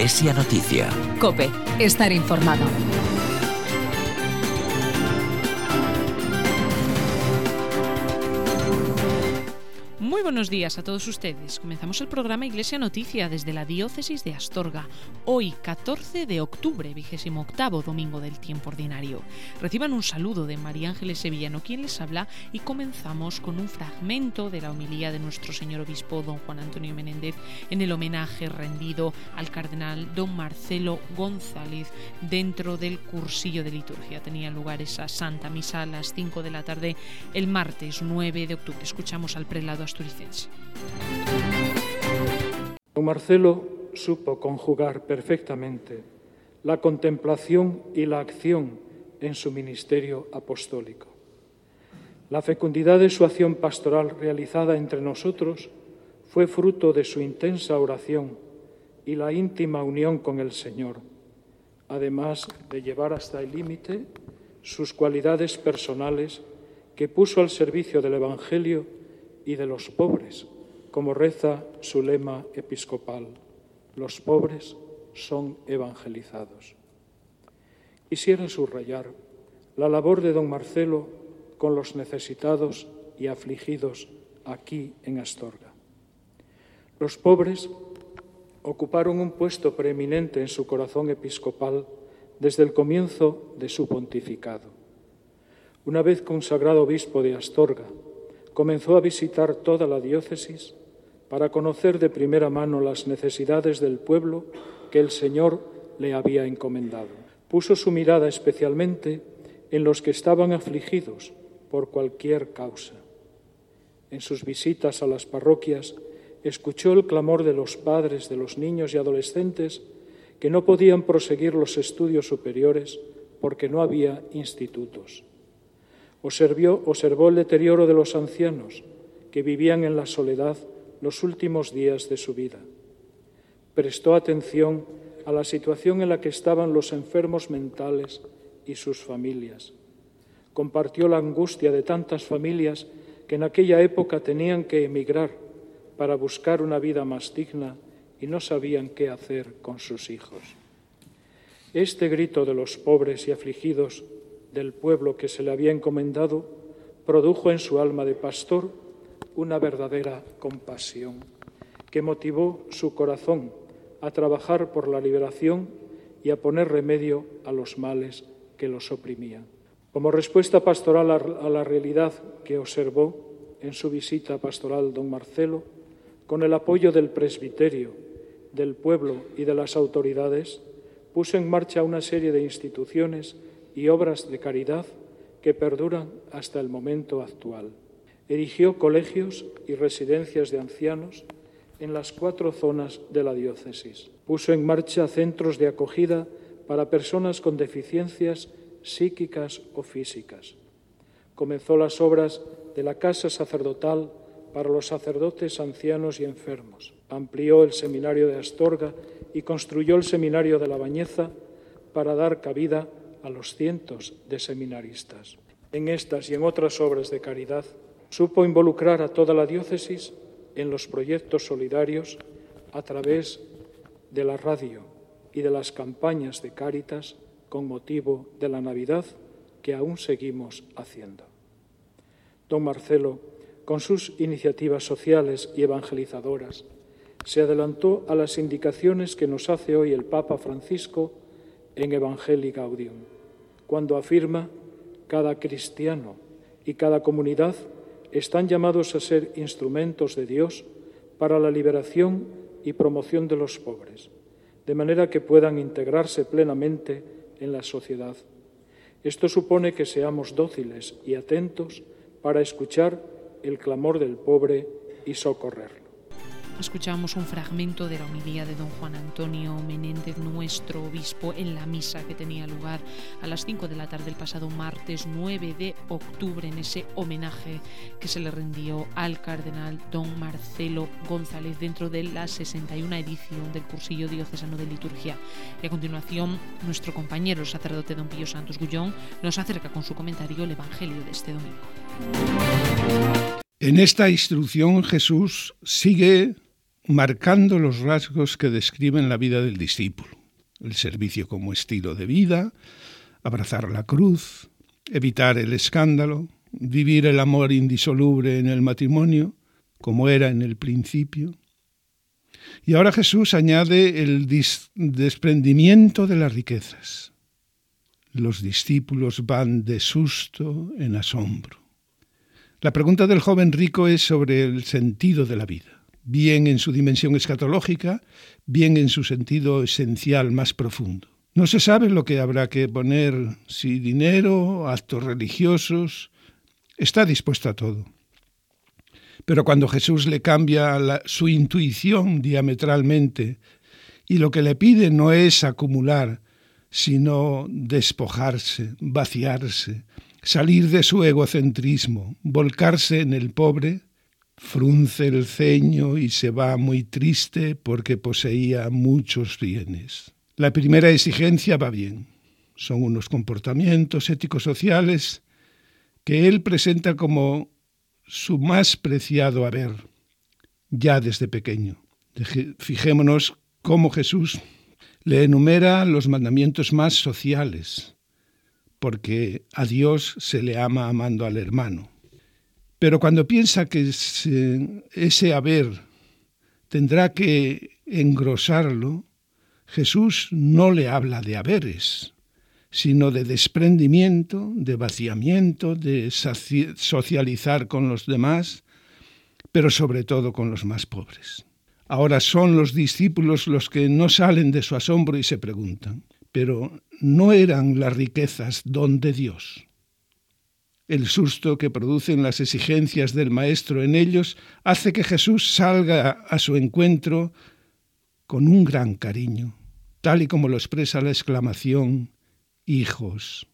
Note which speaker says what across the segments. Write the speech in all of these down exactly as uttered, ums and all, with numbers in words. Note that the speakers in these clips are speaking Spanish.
Speaker 1: Iglesia Noticia.
Speaker 2: COPE, estar informado.
Speaker 3: Muy buenos días a todos ustedes. Comenzamos el programa Iglesia Noticia desde la Diócesis de Astorga. Hoy, catorce de octubre, vigésimo octavo domingo del tiempo ordinario. Reciban un saludo de María Ángeles Sevillano, quien les habla, y comenzamos con un fragmento de la homilía de nuestro señor obispo don Juan Antonio Menéndez en el homenaje rendido al cardenal don Marcelo González dentro del cursillo de liturgia. Tenía lugar esa Santa Misa a las cinco de la tarde el martes nueve de octubre. Escuchamos al prelado asturiano.
Speaker 4: Don Marcelo supo conjugar perfectamente la contemplación y la acción en su ministerio apostólico. La fecundidad de su acción pastoral realizada entre nosotros fue fruto de su intensa oración y la íntima unión con el Señor, además de llevar hasta el límite sus cualidades personales que puso al servicio del Evangelio y de los pobres, como reza su lema episcopal: los pobres son evangelizados. Quisiera subrayar la labor de don Marcelo con los necesitados y afligidos aquí en Astorga. Los pobres ocuparon un puesto preeminente en su corazón episcopal desde el comienzo de su pontificado. Una vez consagrado obispo de Astorga, comenzó a visitar toda la diócesis para conocer de primera mano las necesidades del pueblo que el Señor le había encomendado. Puso su mirada especialmente en los que estaban afligidos por cualquier causa. En sus visitas a las parroquias escuchó el clamor de los padres de los niños y adolescentes que no podían proseguir los estudios superiores porque no había institutos. Observó, observó el deterioro de los ancianos que vivían en la soledad los últimos días de su vida. Prestó atención a la situación en la que estaban los enfermos mentales y sus familias. Compartió la angustia de tantas familias que en aquella época tenían que emigrar para buscar una vida más digna y no sabían qué hacer con sus hijos. Este grito de los pobres y afligidos del pueblo que se le había encomendado, produjo en su alma de pastor una verdadera compasión que motivó su corazón a trabajar por la liberación y a poner remedio a los males que los oprimían. Como respuesta pastoral a la realidad que observó en su visita pastoral don Marcelo, con el apoyo del presbiterio, del pueblo y de las autoridades, puso en marcha una serie de instituciones y obras de caridad que perduran hasta el momento actual. Erigió colegios y residencias de ancianos en las cuatro zonas de la diócesis. Puso en marcha centros de acogida para personas con deficiencias psíquicas o físicas. Comenzó las obras de la casa sacerdotal para los sacerdotes ancianos y enfermos. Amplió el seminario de Astorga y construyó el seminario de La Bañeza para dar cabida a los cientos de seminaristas. En estas y en otras obras de caridad, supo involucrar a toda la diócesis en los proyectos solidarios a través de la radio y de las campañas de Cáritas con motivo de la Navidad que aún seguimos haciendo. Don Marcelo, con sus iniciativas sociales y evangelizadoras, se adelantó a las indicaciones que nos hace hoy el Papa Francisco en Evangelii Gaudium, cuando afirma: cada cristiano y cada comunidad están llamados a ser instrumentos de Dios para la liberación y promoción de los pobres, de manera que puedan integrarse plenamente en la sociedad. Esto supone que seamos dóciles y atentos para escuchar el clamor del pobre y socorrerlo.
Speaker 3: Escuchamos un fragmento de la homilía de don Juan Antonio Menéndez, nuestro obispo, en la misa que tenía lugar a las cinco de la tarde el pasado martes nueve de octubre, en ese homenaje que se le rindió al cardenal don Marcelo González dentro de la sesenta y una edición del cursillo diocesano de liturgia. Y a continuación, nuestro compañero el sacerdote don Pío Santos Gullón nos acerca con su comentario el Evangelio de este domingo.
Speaker 5: En esta instrucción Jesús sigue
Speaker 1: marcando los rasgos que describen la vida del discípulo. El servicio como estilo de vida, abrazar la cruz, evitar el escándalo, vivir el amor indisoluble en el matrimonio, como era en el principio. Y ahora Jesús añade el dis- desprendimiento de las riquezas. Los discípulos van de susto en asombro. La pregunta del joven rico es sobre el sentido de la vida, bien en su dimensión escatológica, bien en su sentido esencial más profundo. No se sabe lo que habrá que poner, si dinero, actos religiosos. Está dispuesto a todo. Pero cuando Jesús le cambia la, su intuición diametralmente y lo que le pide no es acumular, sino despojarse, vaciarse, salir de su egocentrismo, volcarse en el pobre, frunce el ceño y se va muy triste porque poseía muchos bienes. La primera exigencia va bien. Son unos comportamientos éticos-sociales que él presenta como su más preciado haber, ya desde pequeño. Fijémonos cómo Jesús le enumera los mandamientos más sociales, porque a Dios se le ama amando al hermano. Pero cuando piensa que ese, ese haber tendrá que engrosarlo, Jesús no le habla de haberes, sino de desprendimiento, de vaciamiento, de socializar con los demás, pero sobre todo con los más pobres. Ahora son los discípulos los que no salen de su asombro y se preguntan, ¿pero no eran las riquezas don de Dios? El susto que producen las exigencias del Maestro en ellos hace que Jesús salga a su encuentro con un gran cariño, tal y como lo expresa la exclamación hijos,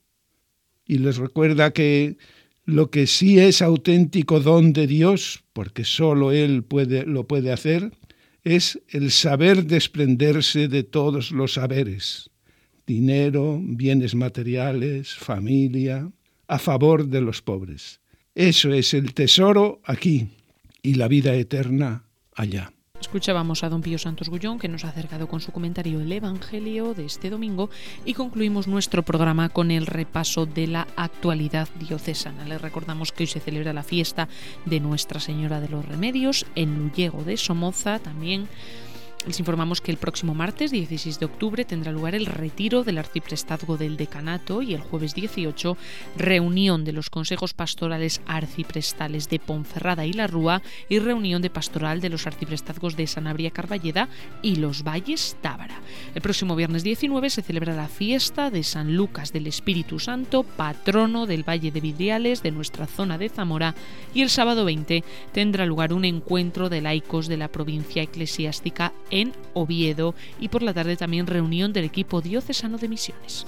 Speaker 1: y les recuerda que lo que sí es auténtico don de Dios, porque solo Él puede, lo puede hacer, es el saber desprenderse de todos los haberes, dinero, bienes materiales, familia, a favor de los pobres. Eso es el tesoro aquí y la vida eterna allá.
Speaker 3: Escuchábamos a don Pío Santos Gullón, que nos ha acercado con su comentario el Evangelio de este domingo, y concluimos nuestro programa con el repaso de la actualidad diocesana. Les recordamos que hoy se celebra la fiesta de Nuestra Señora de los Remedios en Llullego de Somoza. También les informamos que el próximo martes dieciséis de octubre tendrá lugar el retiro del arciprestazgo del decanato y el jueves dieciocho reunión de los consejos pastorales arciprestales de Ponferrada y La Rúa y reunión de pastoral de los arciprestazgos de Sanabria Carballeda y Los Valles Tábara. El próximo viernes diecinueve se celebra la fiesta de San Lucas del Espíritu Santo, patrono del Valle de Vidriales de nuestra zona de Zamora, y el sábado veinte tendrá lugar un encuentro de laicos de la provincia eclesiástica en Oviedo, y por la tarde también reunión del equipo diocesano de misiones.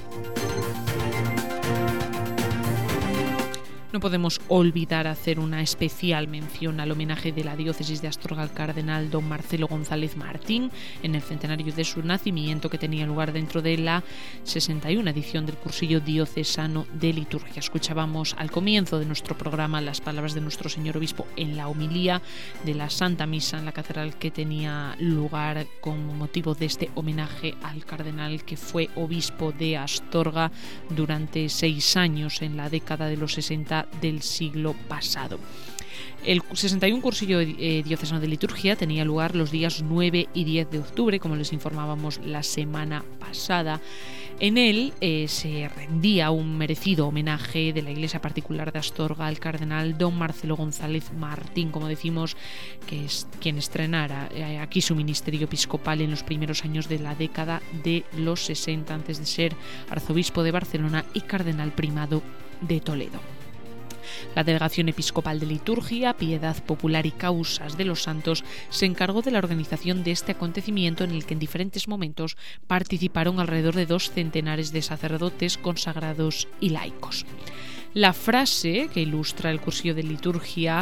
Speaker 3: No podemos olvidar hacer una especial mención al homenaje de la diócesis de Astorga al cardenal don Marcelo González Martín en el centenario de su nacimiento, que tenía lugar dentro de la sesenta y una edición del cursillo diocesano de liturgia. Escuchábamos al comienzo de nuestro programa las palabras de nuestro señor obispo en la homilía de la Santa Misa en la catedral que tenía lugar con motivo de este homenaje al cardenal que fue obispo de Astorga durante seis años en la década de los sesenta del siglo pasado. El sesenta y uno cursillo eh, diocesano de liturgia tenía lugar los días nueve y diez de octubre, como les informábamos la semana pasada. En él eh, se rendía un merecido homenaje de la Iglesia Particular de Astorga al cardenal don Marcelo González Martín, como decimos, que es quien estrenara eh, aquí su ministerio episcopal en los primeros años de la década de los sesenta, antes de ser arzobispo de Barcelona y cardenal primado de Toledo. La Delegación Episcopal de Liturgia, Piedad Popular y Causas de los Santos se encargó de la organización de este acontecimiento, en el que en diferentes momentos participaron alrededor de dos centenares de sacerdotes, consagrados y laicos. La frase que ilustra el cursillo de liturgia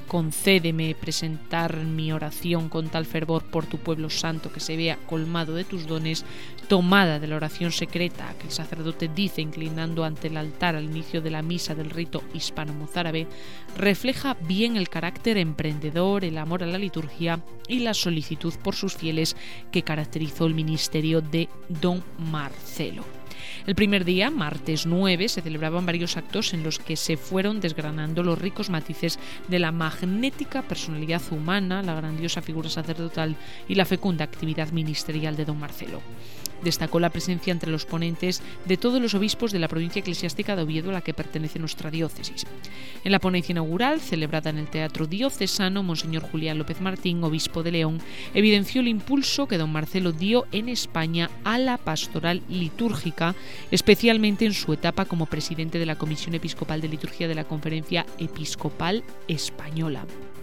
Speaker 3: concédeme presentar mi oración con tal fervor por tu pueblo santo que se vea colmado de tus dones, tomada de la oración secreta que el sacerdote dice inclinando ante el altar al inicio de la misa del rito hispano-mozárabe, refleja bien el carácter emprendedor, el amor a la liturgia y la solicitud por sus fieles que caracterizó el ministerio de don Marcelo. El primer día, martes nueve, se celebraban varios actos en los que se fueron desgranando los ricos matices de la magnética personalidad humana, la grandiosa figura sacerdotal y la fecunda actividad ministerial de don Marcelo. Destacó la presencia entre los ponentes de todos los obispos de la provincia eclesiástica de Oviedo a la que pertenece nuestra diócesis. En la ponencia inaugural, celebrada en el Teatro Diocesano, Monseñor Julián López Martín, obispo de León, evidenció el impulso que don Marcelo dio en España a la pastoral litúrgica, especialmente en su etapa como presidente de la Comisión Episcopal de Liturgia de la Conferencia Episcopal Española.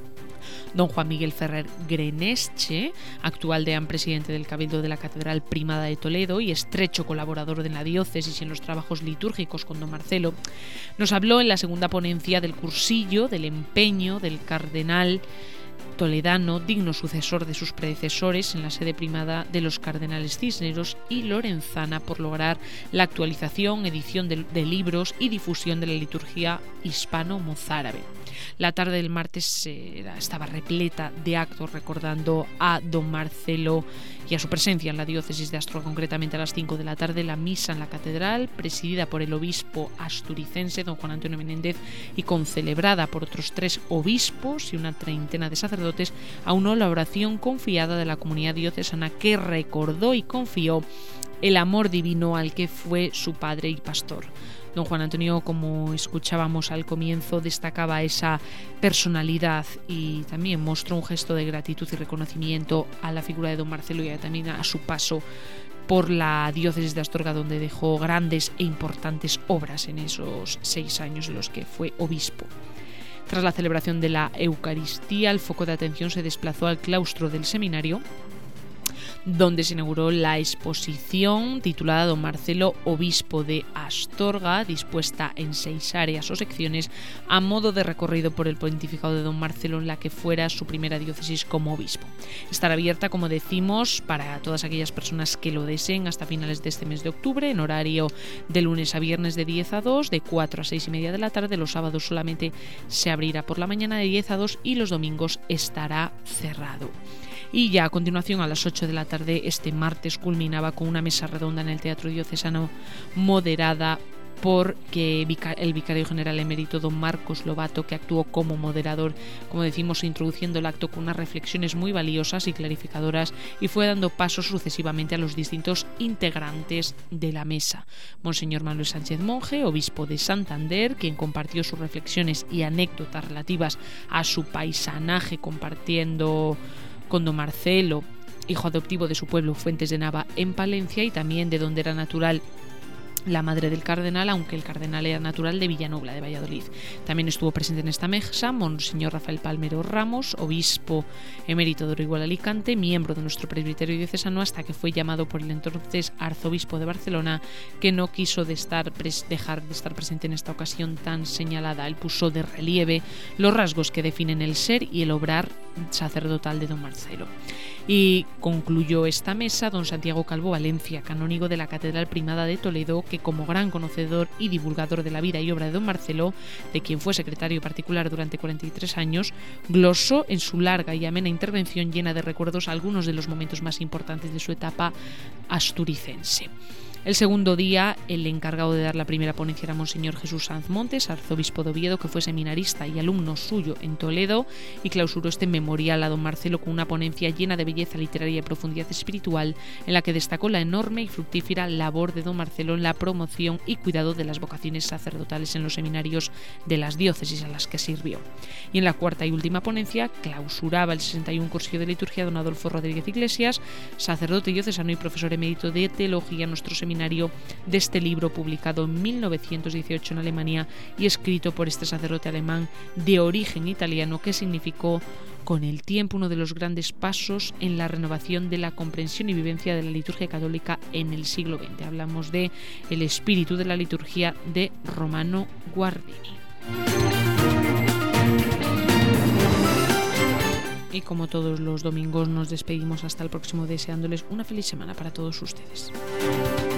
Speaker 3: Don Juan Miguel Ferrer Grenesche, actual deán presidente del Cabildo de la Catedral Primada de Toledo y estrecho colaborador de la diócesis en los trabajos litúrgicos con don Marcelo, nos habló en la segunda ponencia del cursillo, del empeño del cardenal toledano, digno sucesor de sus predecesores en la sede primada de los cardenales Cisneros y Lorenzana, por lograr la actualización, edición de, de libros y difusión de la liturgia hispano-mozárabe. La tarde del martes eh, estaba repleta de actos recordando a don Marcelo y a su presencia en la diócesis de Astorga. Concretamente a las cinco de la tarde, la misa en la catedral, presidida por el obispo asturicense don Juan Antonio Menéndez y concelebrada por otros tres obispos y una treintena de sacerdotes, aunó la oración confiada de la comunidad diocesana que recordó y confió el amor divino al que fue su padre y pastor. Don Juan Antonio, como escuchábamos al comienzo, destacaba esa personalidad y también mostró un gesto de gratitud y reconocimiento a la figura de don Marcelo y también a su paso por la diócesis de Astorga, donde dejó grandes e importantes obras en esos seis años en los que fue obispo. Tras la celebración de la Eucaristía, el foco de atención se desplazó al claustro del seminario, donde se inauguró la exposición titulada Don Marcelo, obispo de Astorga, dispuesta en seis áreas o secciones a modo de recorrido por el pontificado de don Marcelo en la que fuera su primera diócesis como obispo. Estará abierta, como decimos, para todas aquellas personas que lo deseen hasta finales de este mes de octubre, en horario de lunes a viernes de diez a dos, de cuatro a seis y media de la tarde. Los sábados solamente se abrirá por la mañana de diez a dos y los domingos estará cerrado. Y ya a continuación, a las ocho de la tarde, este martes culminaba con una mesa redonda en el Teatro Diocesano, moderada por el vicario general emérito don Marcos Lobato, que actuó como moderador, como decimos, introduciendo el acto con unas reflexiones muy valiosas y clarificadoras, y fue dando pasos sucesivamente a los distintos integrantes de la mesa. Monseñor Manuel Sánchez Monje, obispo de Santander, quien compartió sus reflexiones y anécdotas relativas a su paisanaje, compartiendo con don Marcelo, hijo adoptivo de su pueblo Fuentes de Nava en Palencia, y también de donde era natural la madre del cardenal, aunque el cardenal era natural de Villanobla de Valladolid. También estuvo presente en esta mesa Monseñor Rafael Palmero Ramos, obispo emérito de Orihuela Alicante, miembro de nuestro presbiterio diocesano, hasta que fue llamado por el entonces arzobispo de Barcelona, que no quiso de estar pres- dejar de estar presente en esta ocasión tan señalada. Él puso de relieve los rasgos que definen el ser y el obrar sacerdotal de don Marcelo. Y concluyó esta mesa don Santiago Calvo Valencia, canónigo de la Catedral Primada de Toledo, que como gran conocedor y divulgador de la vida y obra de don Marcelo, de quien fue secretario particular durante cuarenta y tres años, glosó en su larga y amena intervención llena de recuerdos algunos de los momentos más importantes de su etapa asturicense. El segundo día, el encargado de dar la primera ponencia era Monseñor Jesús Sanz Montes, arzobispo de Oviedo, que fue seminarista y alumno suyo en Toledo, y clausuró este memorial a don Marcelo con una ponencia llena de belleza literaria y profundidad espiritual, en la que destacó la enorme y fructífera labor de don Marcelo en la promoción y cuidado de las vocaciones sacerdotales en los seminarios de las diócesis a las que sirvió. Y en la cuarta y última ponencia clausuraba el sesenta y uno cursillo de liturgia don Adolfo Rodríguez Iglesias, sacerdote diocesano y profesor emérito de teología en nuestro seminario, de este libro publicado en mil novecientos dieciocho en Alemania y escrito por este sacerdote alemán de origen italiano, que significó con el tiempo uno de los grandes pasos en la renovación de la comprensión y vivencia de la liturgia católica en el siglo veinte. Hablamos de El espíritu de la liturgia de Romano Guardini. Y como todos los domingos nos despedimos hasta el próximo deseándoles una feliz semana para todos ustedes.